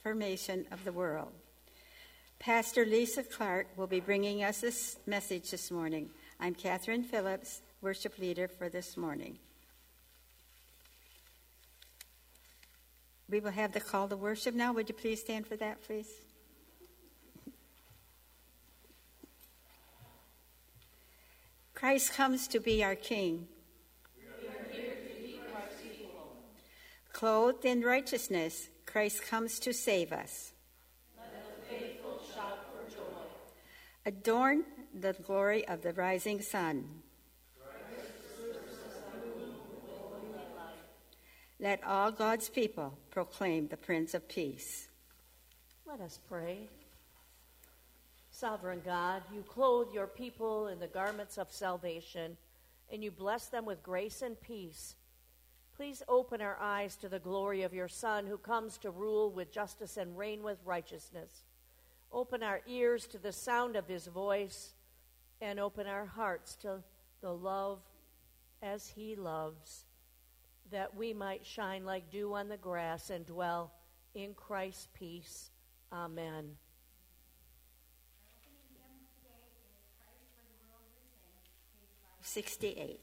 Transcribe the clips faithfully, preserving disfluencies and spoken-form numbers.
formation of the world. Pastor Lisa Clark will be bringing us this message this morning. I'm Catherine Phillips, worship leader for this morning. We will have the call to worship now. Would you please stand for that, please? Christ comes to be our King. We are here to be Christ's people. Clothed in righteousness, Christ comes to save us. Let the faithful shout for joy. Adorn the glory of the rising sun. Let all God's people proclaim the Prince of Peace. Let us pray. Sovereign God, you clothe your people in the garments of salvation, and you bless them with grace and peace. Please open our eyes to the glory of your Son, who comes to rule with justice and reign with righteousness. Open our ears to the sound of his voice, and open our hearts to the love as he loves, that we might shine like dew on the grass and dwell in Christ's peace. Amen. sixty-eight.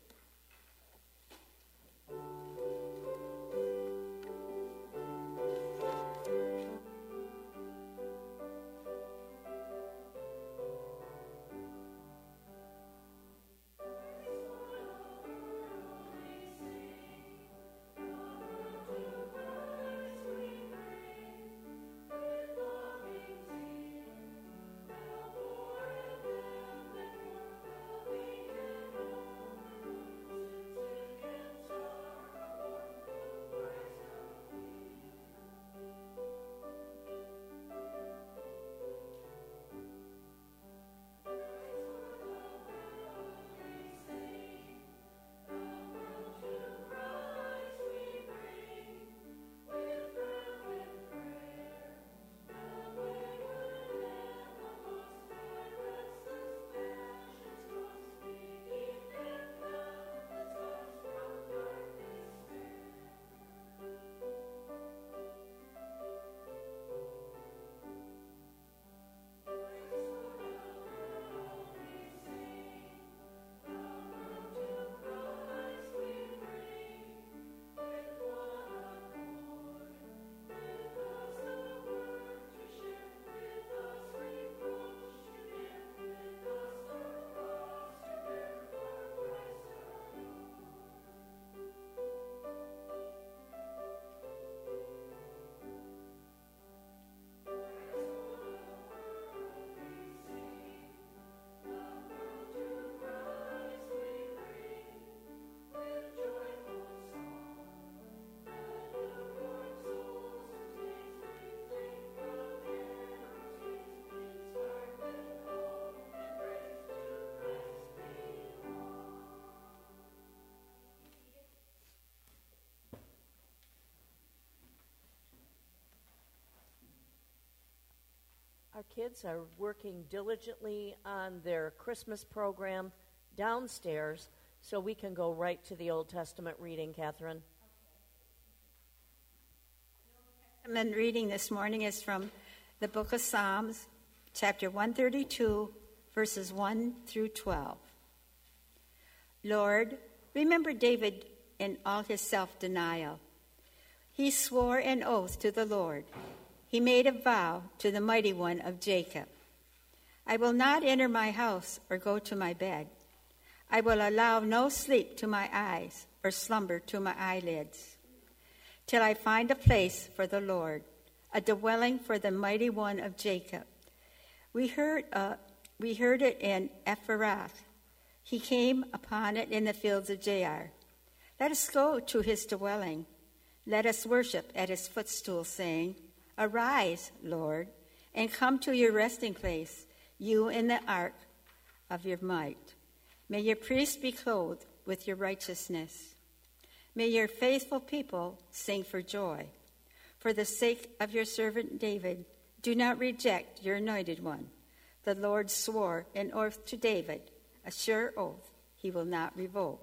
Our kids are working diligently on their Christmas program downstairs, so we can go right to the Old Testament reading, Catherine. The Testament reading this morning is from the book of Psalms, chapter one thirty-two, verses one through twelve. Lord, remember David in all his self-denial. He swore an oath to the Lord. He made a vow to the Mighty One of Jacob. I will not enter my house or go to my bed. I will allow no sleep to my eyes or slumber to my eyelids, till I find a place for the Lord, a dwelling for the Mighty One of Jacob. We heard, uh, we heard it in Ephrath. He came upon it in the fields of Jair. Let us go to his dwelling. Let us worship at his footstool, saying, Arise, Lord, and come to your resting place, you in the ark of your might. May your priests be clothed with your righteousness. May your faithful people sing for joy. For the sake of your servant David, do not reject your anointed one. The Lord swore an oath to David, a sure oath he will not revoke.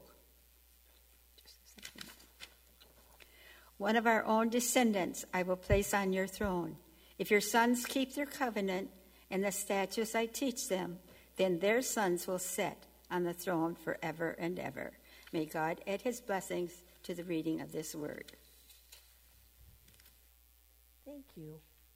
One of our own descendants I will place on your throne. If your sons keep their covenant and the statutes I teach them, then their sons will sit on the throne forever and ever. May God add his blessings to the reading of this word. Thank you.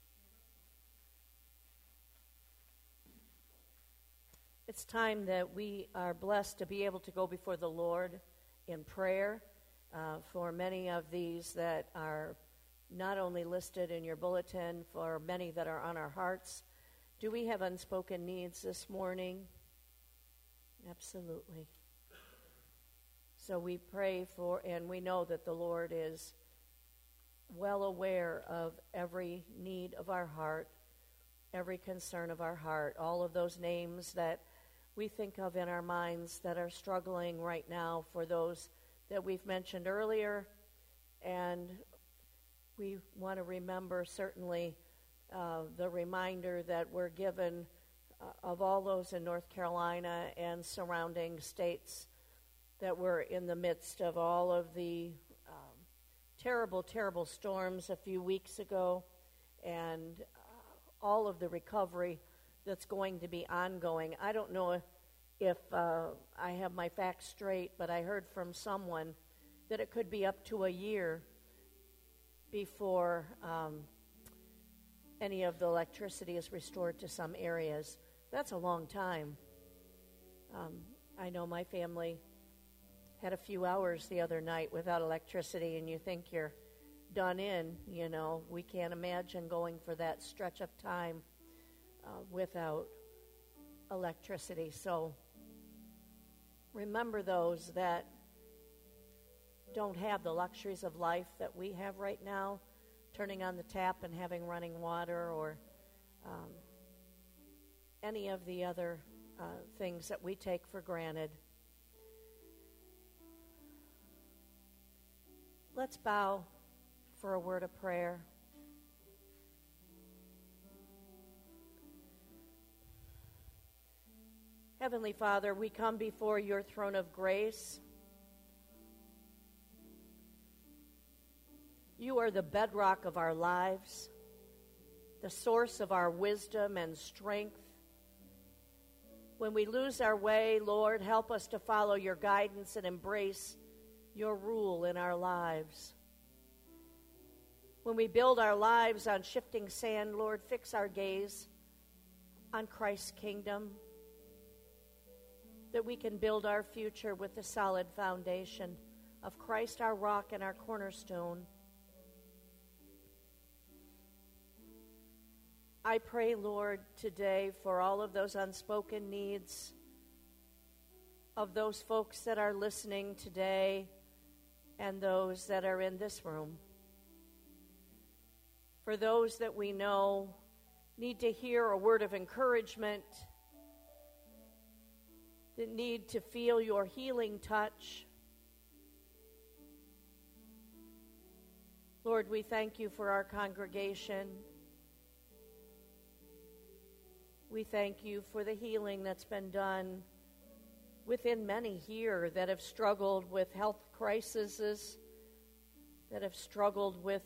It's time that we are blessed to be able to go before the Lord in prayer uh, for many of these that are not only listed in your bulletin, for many that are on our hearts. Do we have unspoken needs this morning? Absolutely. So we pray for, and we know that the Lord is well aware of every need of our heart, every concern of our heart, all of those names that we think of in our minds that are struggling right now, for those that we've mentioned earlier. And we want to remember certainly uh, the reminder that we're given uh, of all those in North Carolina and surrounding states, that we're in the midst of all of the um, terrible, terrible storms a few weeks ago, and uh, all of the recovery that's going to be ongoing. I don't know if, if uh, I have my facts straight, but I heard from someone that it could be up to a year before um, any of the electricity is restored to some areas. That's a long time. Um, I know my family had a few hours the other night without electricity, and you think you're done in, you know. We can't imagine going for that stretch of time uh, without electricity. So remember those that don't have the luxuries of life that we have right now, turning on the tap and having running water, or um, any of the other uh, things that we take for granted. Let's bow for a word of prayer. Heavenly Father, we come before your throne of grace. You are the bedrock of our lives, the source of our wisdom and strength. When we lose our way, Lord, help us to follow your guidance and embrace your rule in our lives. When we build our lives on shifting sand, Lord, fix our gaze on Christ's kingdom, that we can build our future with the solid foundation of Christ, our rock and our cornerstone. I pray, Lord, today for all of those unspoken needs of those folks that are listening today and those that are in this room. For those that we know need to hear a word of encouragement, that need to feel your healing touch. Lord, we thank you for our congregation. We thank you for the healing that's been done within many here that have struggled with health crises, that have struggled with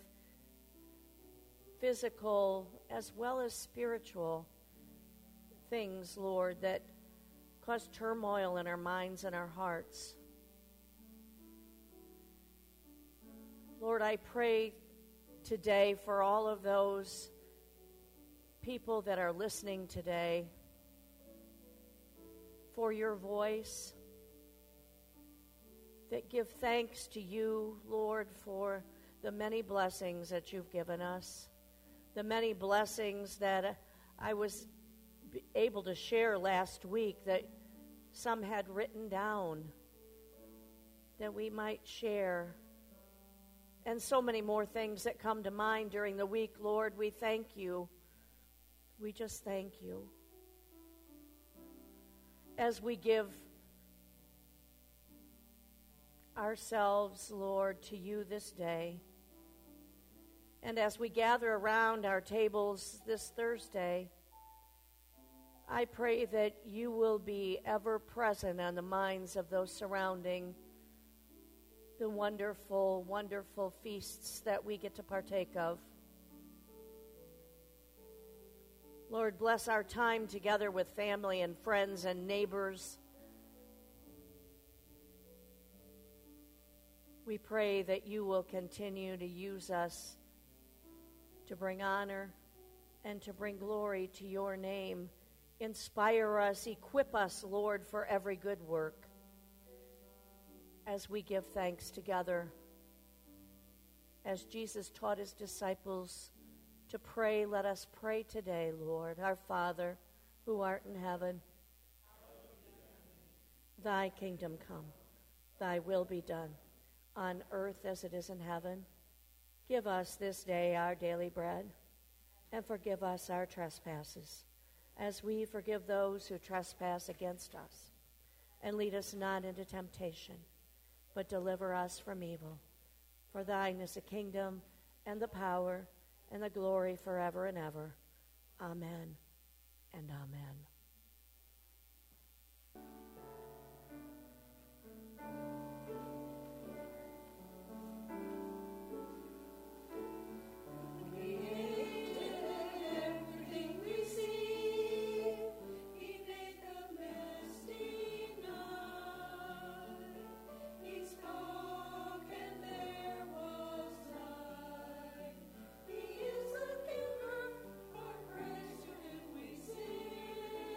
physical as well as spiritual things, Lord, that cause turmoil in our minds and our hearts. Lord, I pray today for all of those people that are listening today, for your voice, that give thanks to you, Lord, for the many blessings that you've given us, the many blessings that I was able to share last week that some had written down that we might share, and so many more things that come to mind during the week. Lord, we thank you. We just thank you. As we give ourselves, Lord, to you this day, and as we gather around our tables this Thursday, I pray that you will be ever present on the minds of those surrounding the wonderful, wonderful feasts that we get to partake of. Lord, bless our time together with family and friends and neighbors. We pray that you will continue to use us to bring honor and to bring glory to your name. Inspire us, equip us, Lord, for every good work. As we give thanks together, as Jesus taught his disciples to pray, let us pray today, Lord. Our Father, who art in heaven, thy kingdom come, thy will be done, on earth as it is in heaven. Give us this day our daily bread, and forgive us our trespasses, as we forgive those who trespass against us. And lead us not into temptation, but deliver us from evil. For thine is the kingdom, and the power, and the glory forever and ever. Amen and amen. He is a giver, our praise to him we sing.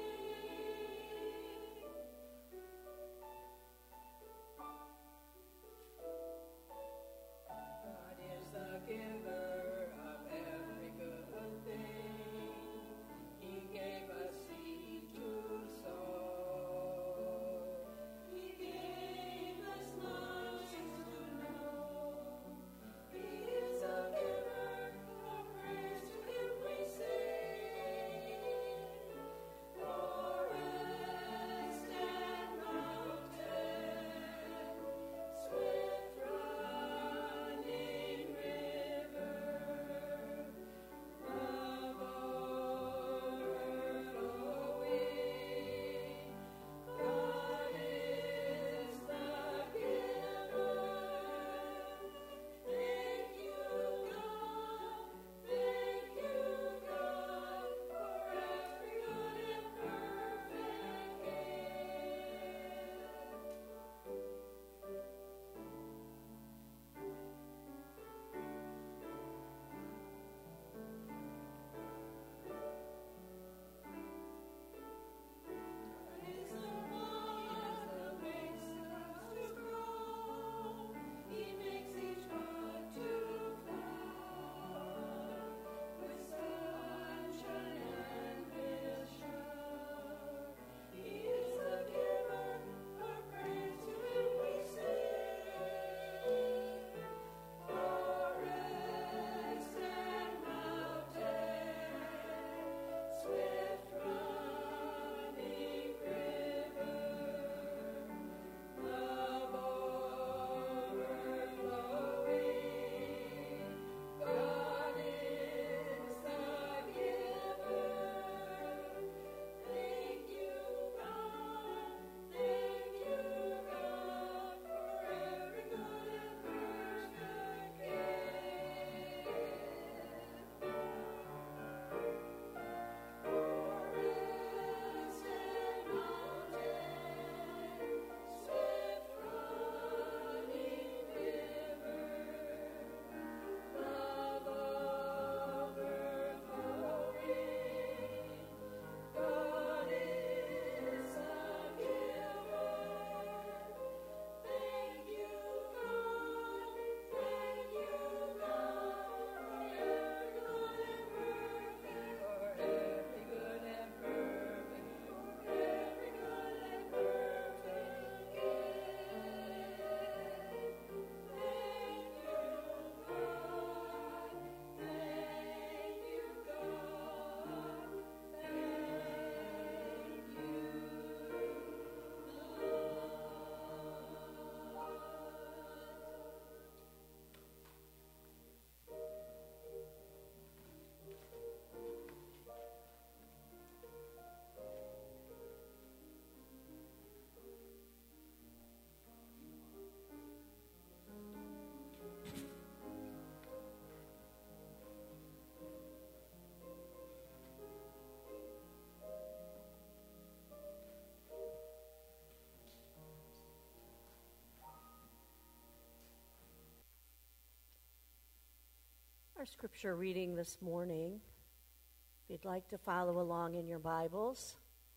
Our scripture reading this morning, if you'd like to follow along in your Bibles,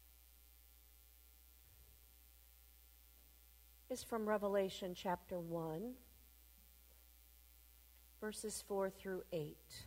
is from Revelation chapter one, verses four through eight.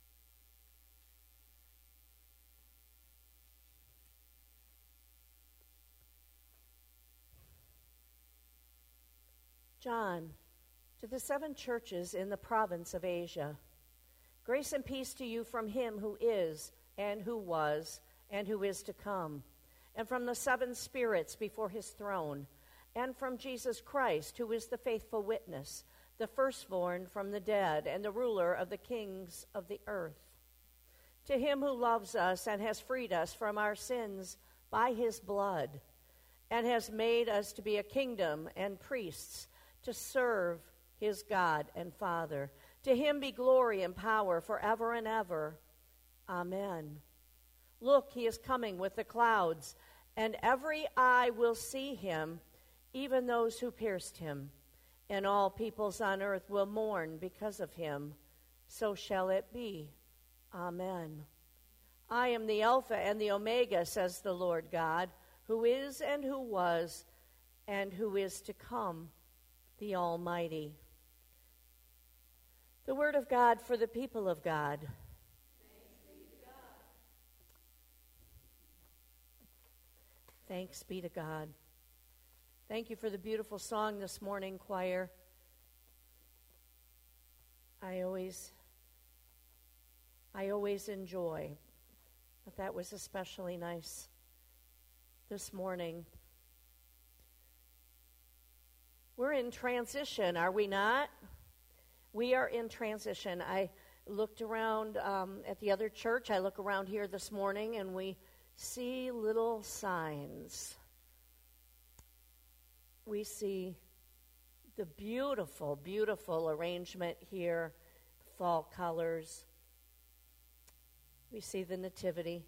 John, to the seven churches in the province of Asia, grace and peace to you from him who is, and who was, and who is to come, and from the seven spirits before his throne, and from Jesus Christ, who is the faithful witness, the firstborn from the dead, and the ruler of the kings of the earth. To him who loves us and has freed us from our sins by his blood, and has made us to be a kingdom and priests to serve his God and Father. To him be glory and power forever and ever. Amen. Look, he is coming with the clouds, and every eye will see him, even those who pierced him. And all peoples on earth will mourn because of him. So shall it be. Amen. I am the Alpha and the Omega, says the Lord God, who is and who was and who is to come, the Almighty. The word of God for the people of God. Thanks be to God. Thanks be to God. Thank you for the beautiful song this morning, choir. I always, I always enjoy, but that was especially nice this morning. We're in transition, are we not? We are in transition. I looked around um, at the other church. I look around here this morning, and we see little signs. We see the beautiful, beautiful arrangement here, fall colors. We see the nativity.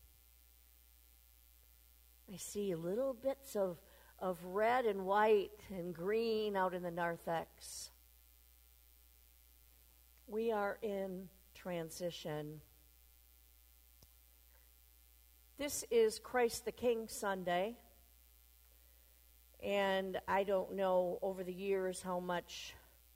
I see little bits of of red and white and green out in the narthex. We are in transition. This is Christ the King Sunday, and I don't know over the years how much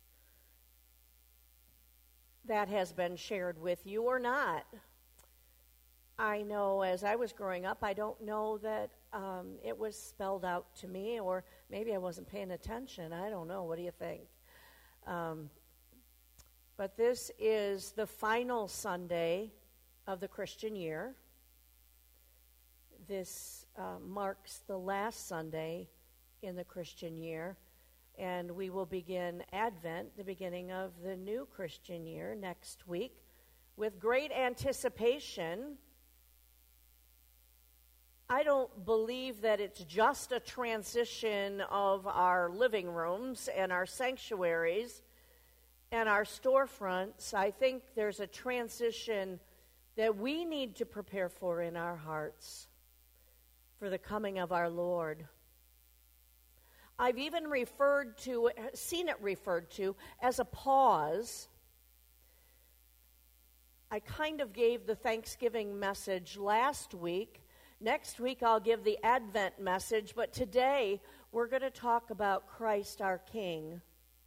that has been shared with you or not. I know as I was growing up, I don't know that um, it was spelled out to me, or maybe I wasn't paying attention. I don't know. What do you think? Um, but this is the final Sunday of the Christian year. This uh, marks the last Sunday in the Christian year, and we will begin Advent, the beginning of the new Christian year, next week, with great anticipation. I don't believe that it's just a transition of our living rooms and our sanctuaries and our storefronts. I think there's a transition that we need to prepare for in our hearts for the coming of our Lord. I've even referred to, seen it referred to as a pause. I kind of gave the Thanksgiving message last week. Next week I'll give the Advent message, but today we're going to talk about Christ our King.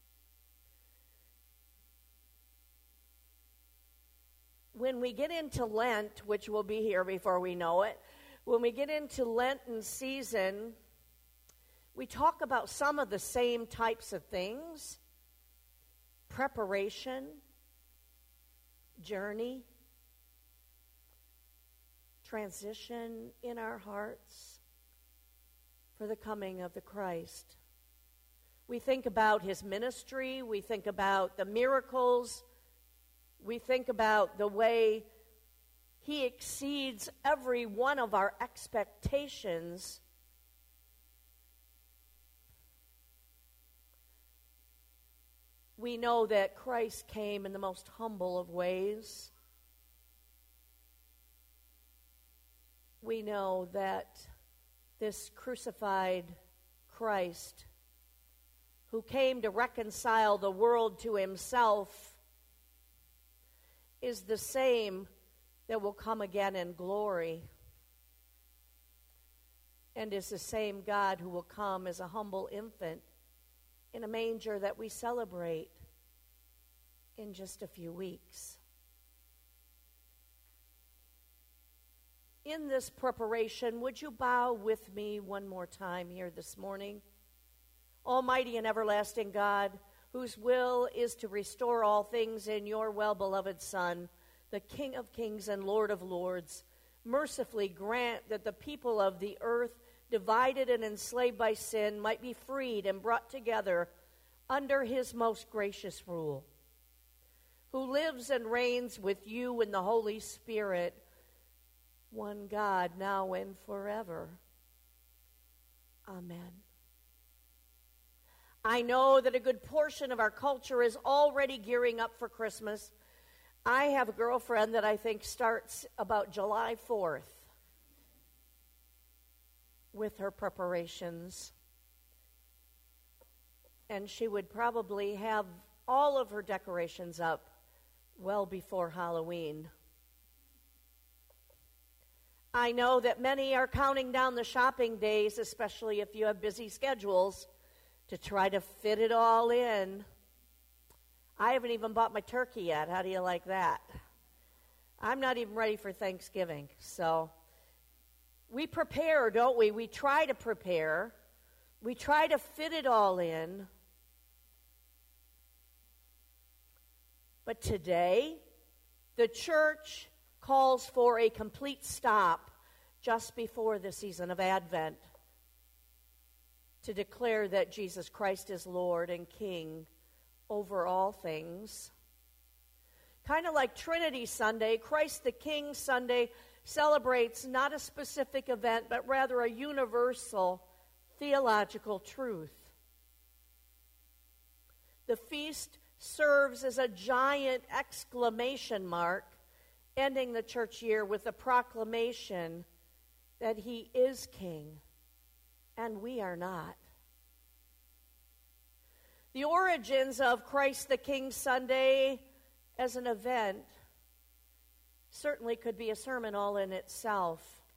When we get into Lent, which will be here before we know it, when we get into Lenten season, we talk about some of the same types of things: preparation, journey, transition in our hearts for the coming of the Christ. We think about his ministry, we think about the miracles, we think about the way he exceeds every one of our expectations. We know that Christ came in the most humble of ways. We know that this crucified Christ, who came to reconcile the world to himself, is the same that will come again in glory, and is the same God who will come as a humble infant in a manger that we celebrate in just a few weeks. In this preparation, would you bow with me one more time here this morning? Almighty and everlasting God, whose will is to restore all things in your well-beloved Son, the King of kings and Lord of lords, mercifully grant that the people of the earth, divided and enslaved by sin, might be freed and brought together under his most gracious rule, who lives and reigns with you in the Holy Spirit, one God, now and forever. Amen. I know that a good portion of our culture is already gearing up for Christmas. I have a girlfriend that I think starts about July fourth with her preparations. And she would probably have all of her decorations up well before Halloween. I know that many are counting down the shopping days, especially if you have busy schedules, to try to fit it all in. I haven't even bought my turkey yet. How do you like that? I'm not even ready for Thanksgiving. So we prepare, don't we? We try to prepare. We try to fit it all in. But today, the church calls for a complete stop just before the season of Advent to declare that Jesus Christ is Lord and King over all things. Kind of like Trinity Sunday, Christ the King Sunday celebrates not a specific event, but rather a universal theological truth. The feast serves as a giant exclamation mark, ending the church year with the proclamation that he is king, and we are not. The origins of Christ the King Sunday as an event certainly could be a sermon all in itself.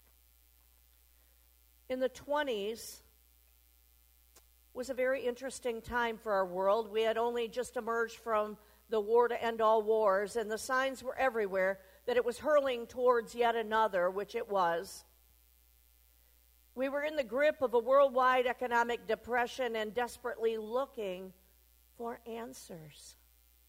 In the twenties was a very interesting time for our world. We had only just emerged from the war to end all wars, and the signs were everywhere that it was hurling towards yet another, which it was. We were in the grip of a worldwide economic depression and desperately looking for answers.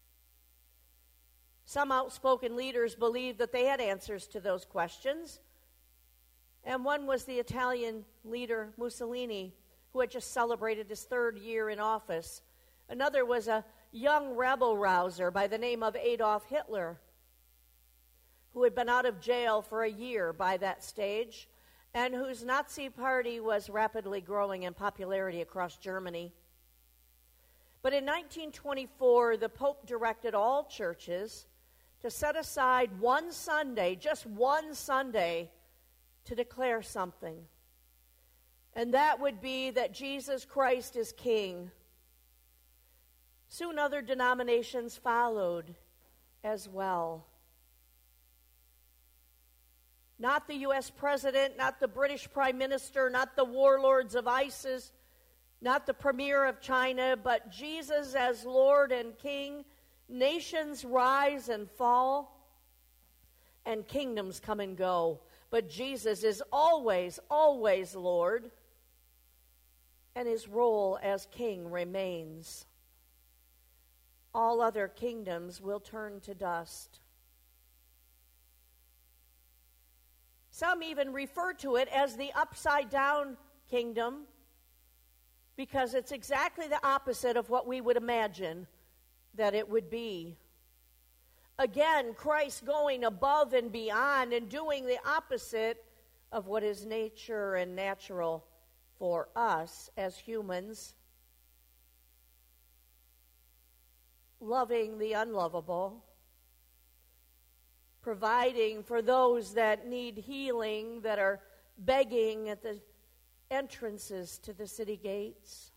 Some outspoken leaders believed that they had answers to those questions, and one was the Italian leader Mussolini, who had just celebrated his third year in office. Another was a young rebel rouser by the name of Adolf Hitler, who had been out of jail for a year by that stage, and whose Nazi party was rapidly growing in popularity across Germany. But in nineteen twenty-four, the Pope directed all churches to set aside one Sunday, just one Sunday, to declare something. And that would be that Jesus Christ is King. Soon other denominations followed as well. Not the U S president, not the British prime minister, not the warlords of ISIS, not the premier of China, but Jesus as Lord and King. Nations rise and fall, and kingdoms come and go. But Jesus is always, always Lord, and his role as King remains. All other kingdoms will turn to dust. Some even refer to it as the upside-down kingdom because it's exactly the opposite of what we would imagine that it would be. Again, Christ going above and beyond and doing the opposite of what is nature and natural for us as humans. Loving the unlovable, providing for those that need healing, that are begging at the entrances to the city gates,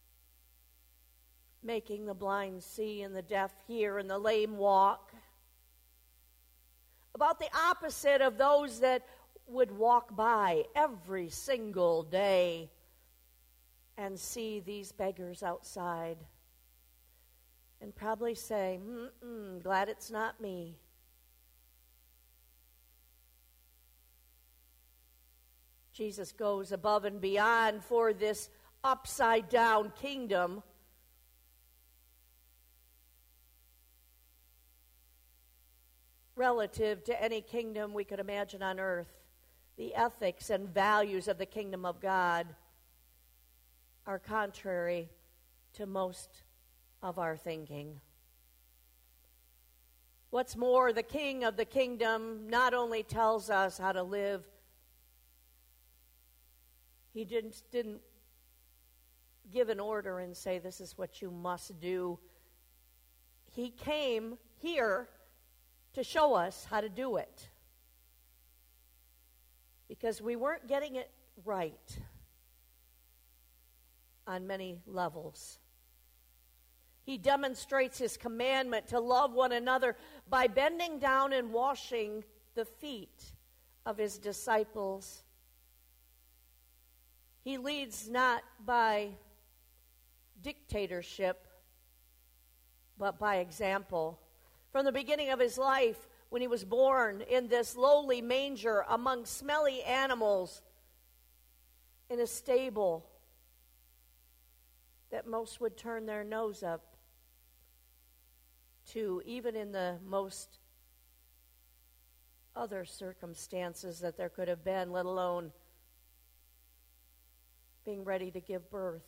making the blind see and the deaf hear and the lame walk, about the opposite of those that would walk by every single day and see these beggars outside and probably say, mm-mm, glad it's not me. Jesus goes above and beyond for this upside-down kingdom. Relative to any kingdom we could imagine on earth, the ethics and values of the kingdom of God are contrary to most of our thinking. What's more, the king of the kingdom not only tells us how to live, he didn't, didn't give an order and say, this is what you must do. He came here to show us how to do it. Because we weren't getting it right on many levels. He demonstrates his commandment to love one another by bending down and washing the feet of his disciples. He leads not by dictatorship, but by example. From the beginning of his life, when he was born in this lowly manger among smelly animals in a stable that most would turn their nose up to, even in the most other circumstances that there could have been, let alone being ready to give birth.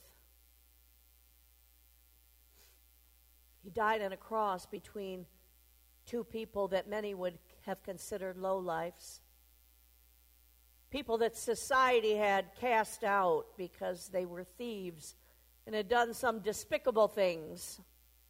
He died on a cross between two people that many would have considered lowlifes. People that society had cast out because they were thieves and had done some despicable things.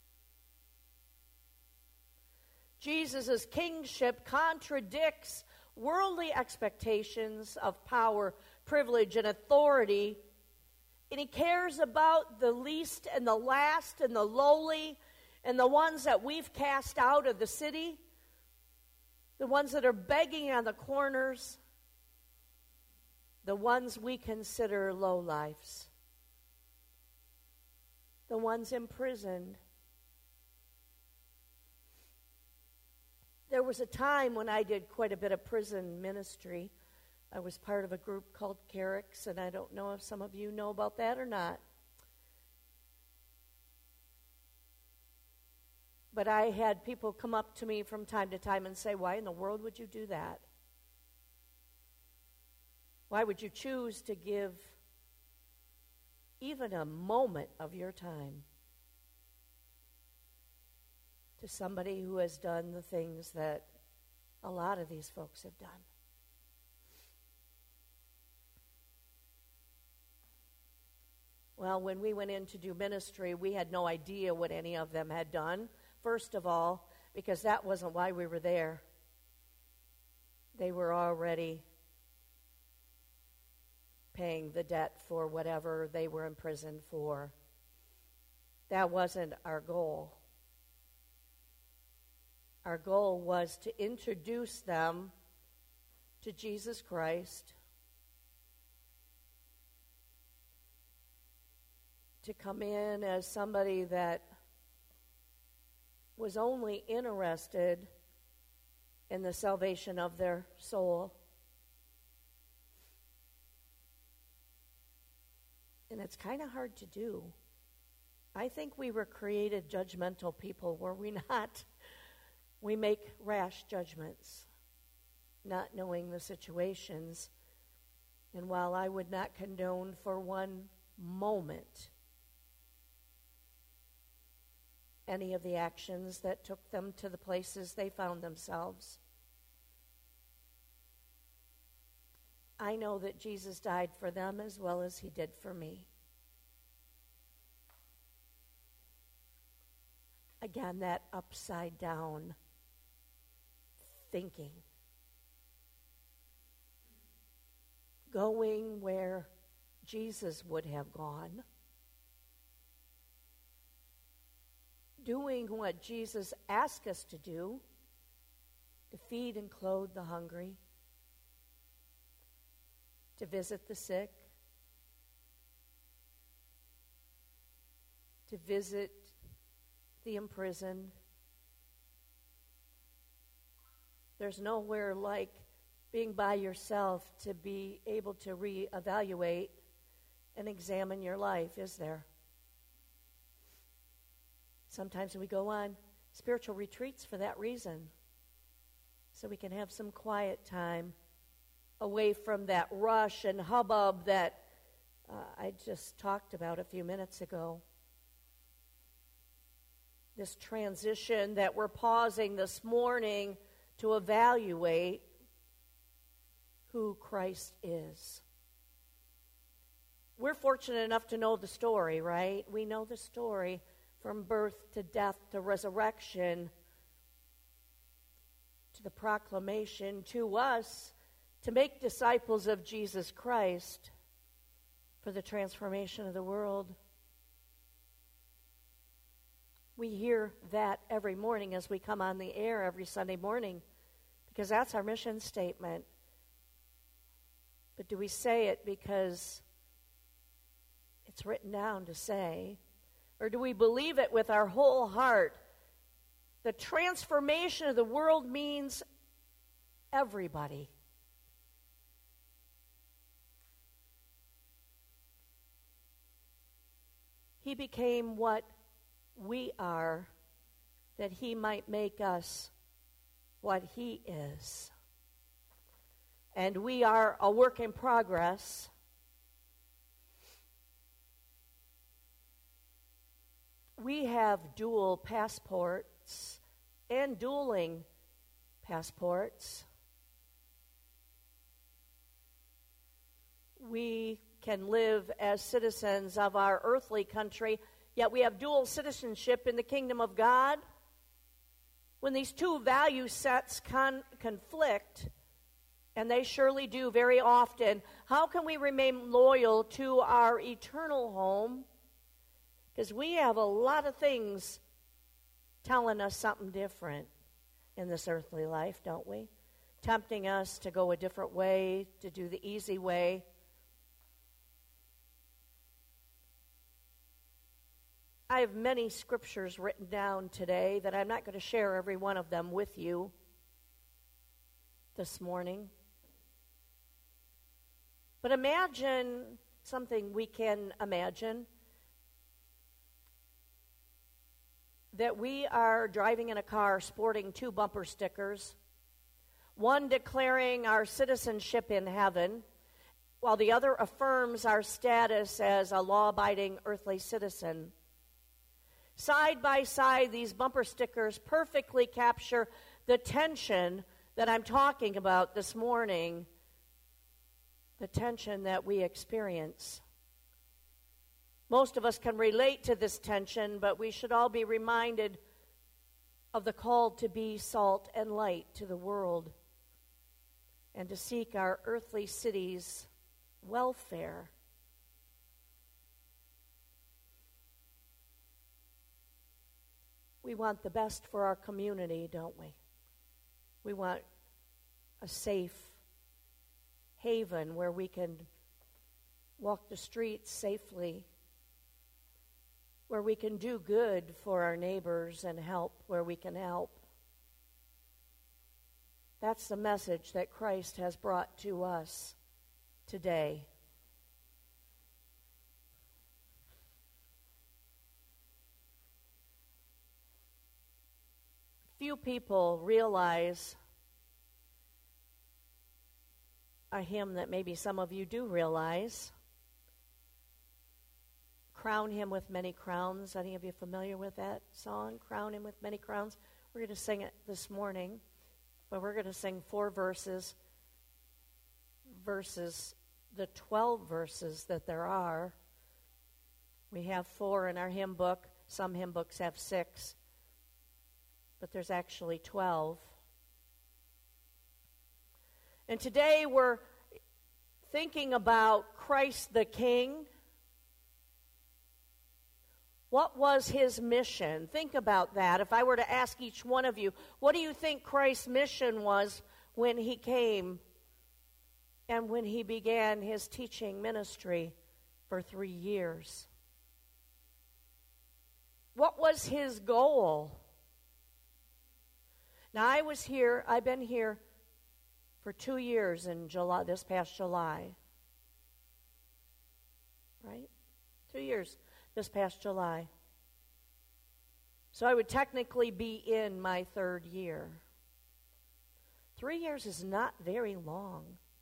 Jesus' kingship contradicts worldly expectations of power, privilege, and authority, and he cares about the least and the last and the lowly and the ones that we've cast out of the city, the ones that are begging on the corners, the ones we consider lowlifes, the ones imprisoned. There was a time when I did quite a bit of prison ministry. I was part of a group called Carrick's, and I don't know if some of you know about that or not. But I had people come up to me from time to time and say, why in the world would you do that? Why would you choose to give even a moment of your time to somebody who has done the things that a lot of these folks have done? Well, when we went in to do ministry, we had no idea what any of them had done. First of all, because that wasn't why we were there. They were already paying the debt for whatever they were imprisoned for. That wasn't our goal. Our goal was to introduce them to Jesus Christ, to come in as somebody that was only interested in the salvation of their soul. And it's kind of hard to do. I think we were created judgmental people, were we not? We make rash judgments, not knowing the situations. And while I would not condone for one moment any of the actions that took them to the places they found themselves, I know that Jesus died for them as well as he did for me. Again, that upside down thinking. Going where Jesus would have gone. Doing what Jesus asked us to do. to feed and clothe the hungry, to visit the sick, to visit the imprisoned. There's nowhere like being by yourself to be able to reevaluate and examine your life, is there? Sometimes we go on spiritual retreats for that reason, so we can have some quiet time away from that rush and hubbub that uh, I just talked about a few minutes ago. This transition that we're pausing this morning to evaluate who Christ is. We're fortunate enough to know the story, right? We know the story from birth to death to resurrection to the proclamation to us to make disciples of Jesus Christ for the transformation of the world. We hear that every morning as we come on the air every Sunday morning, because that's our mission statement. But do we say it because it's written down to say? Or do we believe it with our whole heart? The transformation of the world means everybody. He became what we are, that he might make us what he is. And we are a work in progress. We have dual passports and dueling passports. We can live as citizens of our earthly country, yet we have dual citizenship in the kingdom of God. When these two value sets con- conflict, and they surely do very often, how can we remain loyal to our eternal home? Because we have a lot of things telling us something different in this earthly life, don't we? Tempting us to go a different way, to do the easy way. I have many scriptures written down today that I'm not going to share every one of them with you this morning. But imagine something we can imagine. That we are driving in a car sporting two bumper stickers, one declaring our citizenship in heaven, while the other affirms our status as a law-abiding earthly citizen. Side by side, these bumper stickers perfectly capture the tension that I'm talking about this morning, the tension that we experience. Most of us can relate to this tension, but we should all be reminded of the call to be salt and light to the world and to seek our earthly city's welfare. We want the best for our community, don't we? We want a safe haven where we can walk the streets safely, where we can do good for our neighbors and help where we can help. That's the message that Christ has brought to us today. Few people realize a hymn that maybe some of you do realize. Crown him with many crowns. Any of you familiar with that song? Crown him with many crowns. We're going to sing it this morning, but we're going to sing four verses, verses, the twelve verses that there are. We have four in our hymn book. Some hymn books have six, but there's actually twelve. And today we're thinking about Christ the King. What was his mission? Think about that. If I were to ask each one of you, what do you think Christ's mission was when he came and when he began his teaching ministry for three years? What was his goal? Now, I was here, I've been here for two years in July, this past July. Right? Two years this past July. So I would technically be in my third year. Three years is not very long.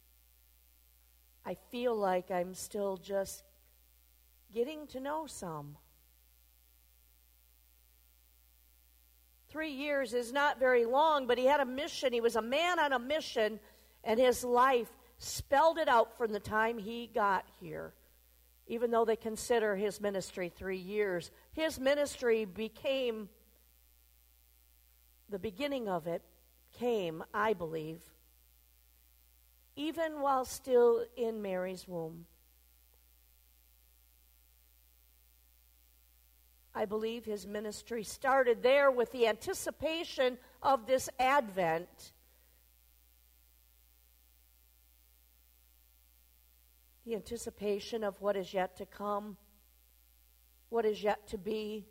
I feel like I'm still just getting to know some. Three years is not very long, but he had a mission. He was a man on a mission, and his life spelled it out from the time he got here. Even though they consider his ministry three years, his ministry became, the beginning of it came, I believe, even while still in Mary's womb. I believe his ministry started there with the anticipation of this Advent. The anticipation of what is yet to come, what is yet to be.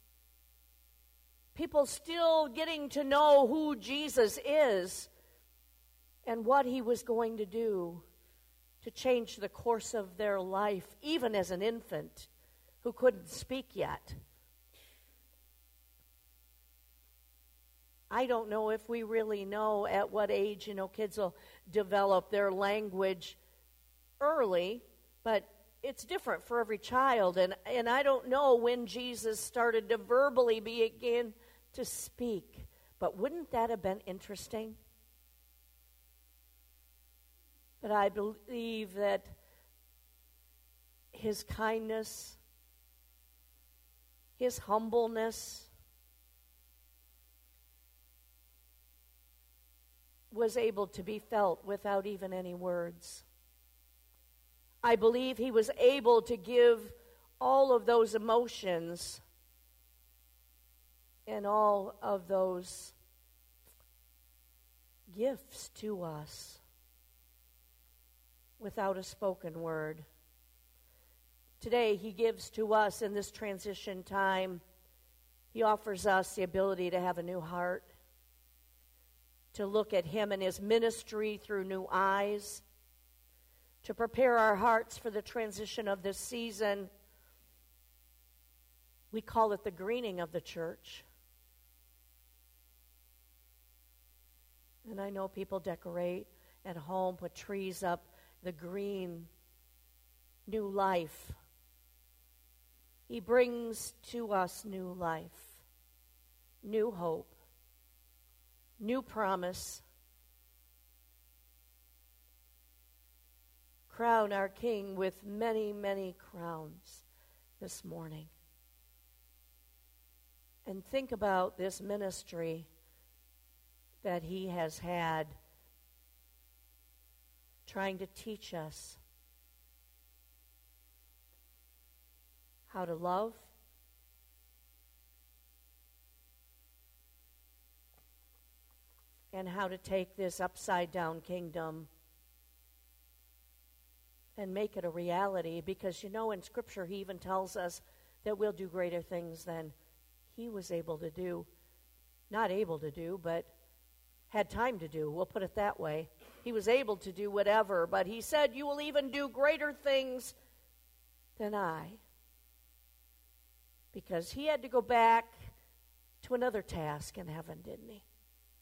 People still getting to know who Jesus is and what he was going to do to change the course of their life, even as an infant who couldn't speak yet. I don't know if we really know at what age, you know, kids will develop their language early, but it's different for every child. And, and I don't know when Jesus started to verbally begin to speak. But wouldn't that have been interesting? But I believe that his kindness, his humbleness, was able to be felt without even any words. I believe he was able to give all of those emotions and all of those gifts to us without a spoken word. Today, he gives to us in this transition time, he offers us the ability to have a new heart, to look at him and his ministry through new eyes, to prepare our hearts for the transition of this season. We call it the greening of the church. And I know people decorate at home, put trees up, the green, new life. He brings to us new life, new hope, new promise. Crown our King with many, many crowns this morning. And think about this ministry that he has had, trying to teach us how to love, and how to take this upside-down kingdom and make it a reality. Because, you know, in Scripture he even tells us that we'll do greater things than he was able to do. Not able to do, but had time to do. We'll put it that way. He was able to do whatever, but he said, you will even do greater things than I. Because he had to go back to another task in heaven, didn't he?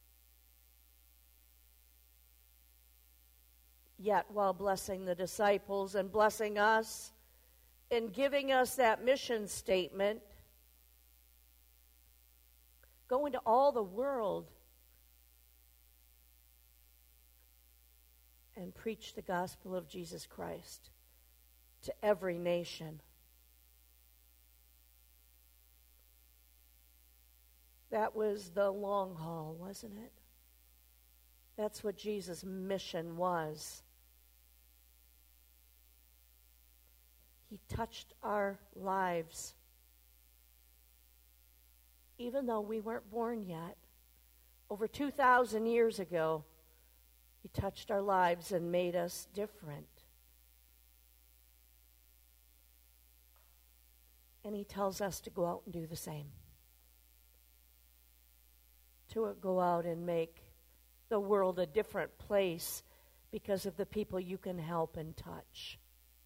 Yet while blessing the disciples and blessing us and giving us that mission statement, go into all the world and preach the gospel of Jesus Christ to every nation. That was the long haul, wasn't it? That's what Jesus' mission was. He touched our lives even though we weren't born yet, over two thousand years ago, he touched our lives and made us different. And he tells us to go out and do the same. To go out and make the world a different place because of the people you can help and touch.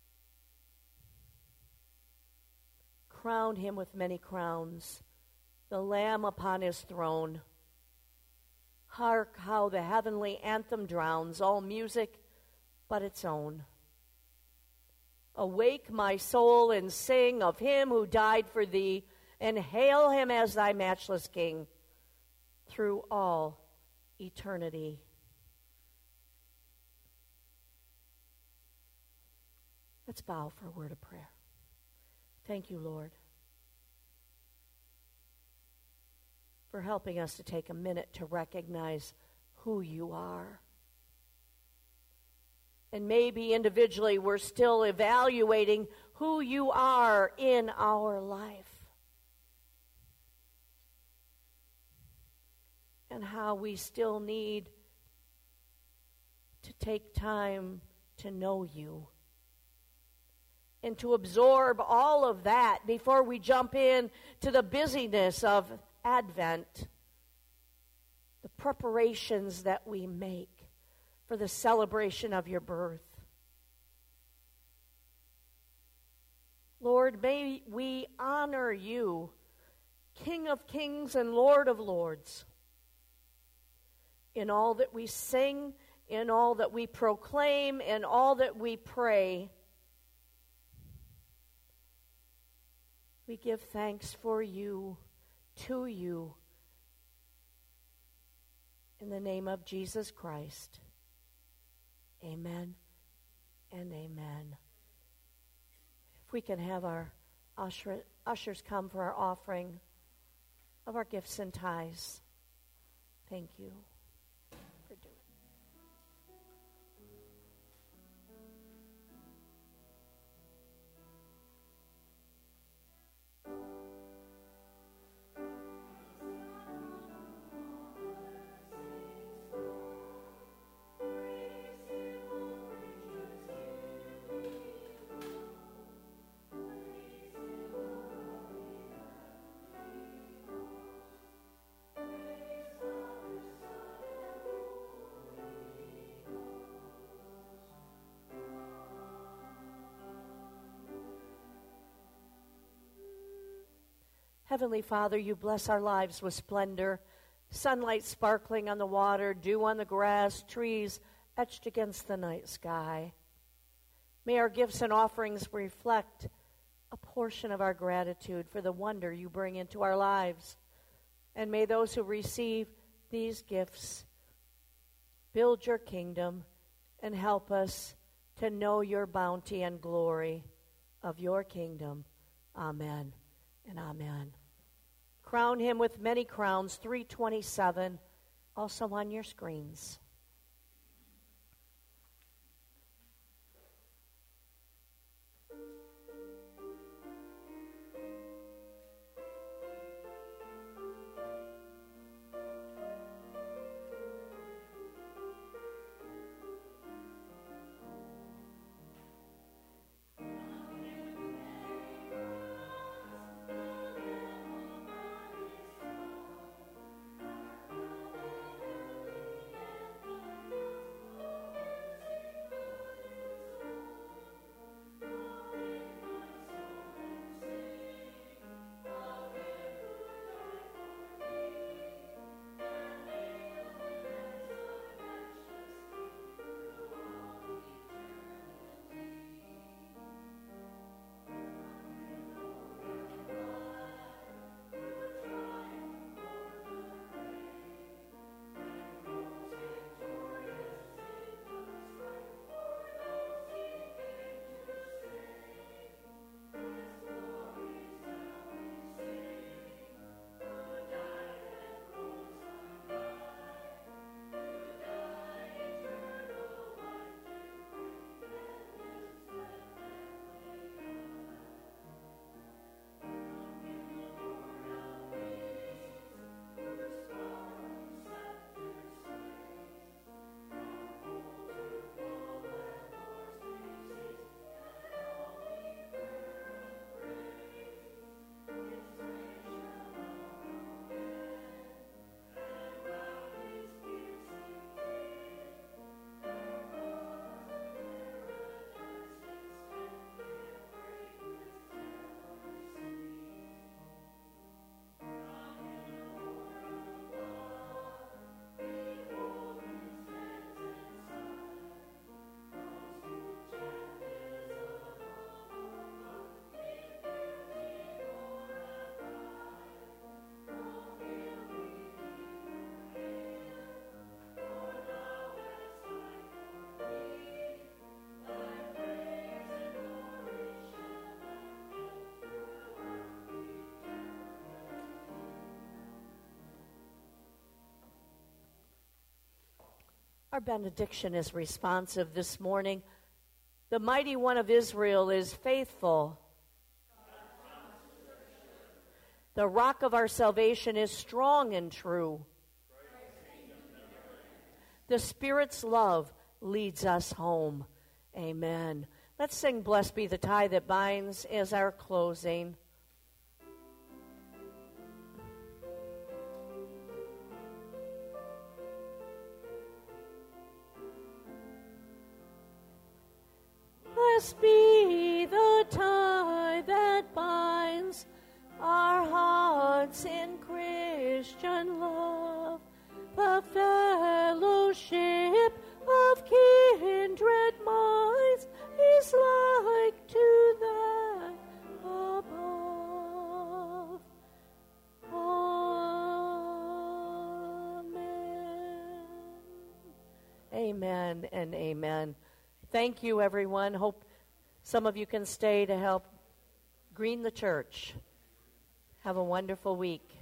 Crown him with many crowns, the Lamb upon his throne. Hark how the heavenly anthem drowns all music but its own. Awake, my soul, and sing of him who died for thee, and hail him as thy matchless King through all eternity. Let's bow for a word of prayer. Thank you, Lord, for helping us to take a minute to recognize who you are. And maybe individually we're still evaluating who you are in our life. And how we still need to take time to know you. And to absorb all of that before we jump in to the busyness of Advent. The preparations that we make for the celebration of your birth. Lord, may we honor you, King of kings and Lord of lords, in all that we sing, in all that we proclaim, in all that we pray. We give thanks for you, to you, in the name of Jesus Christ. Amen and amen. If we can have our usher, ushers come for our offering of our gifts and tithes. Thank you for doing it. Heavenly Father, you bless our lives with splendor, sunlight sparkling on the water, dew on the grass, trees etched against the night sky. May our gifts and offerings reflect a portion of our gratitude for the wonder you bring into our lives. And may those who receive these gifts build your kingdom and help us to know your bounty and glory of your kingdom. Amen and amen. Crown him with many crowns, three twenty-seven, also on your screens. Our benediction is responsive this morning. The mighty one of Israel is faithful. The rock of our salvation is strong and true. The Spirit's love leads us home. Amen. Let's sing Blessed Be the Tie That Binds as our closing. Blessed be the tie that binds our hearts in Christian love, the fellowship of kindred minds is like to that above. Amen. Amen and amen. Thank you, everyone. Hope some of you can stay to help green the church. Have a wonderful week.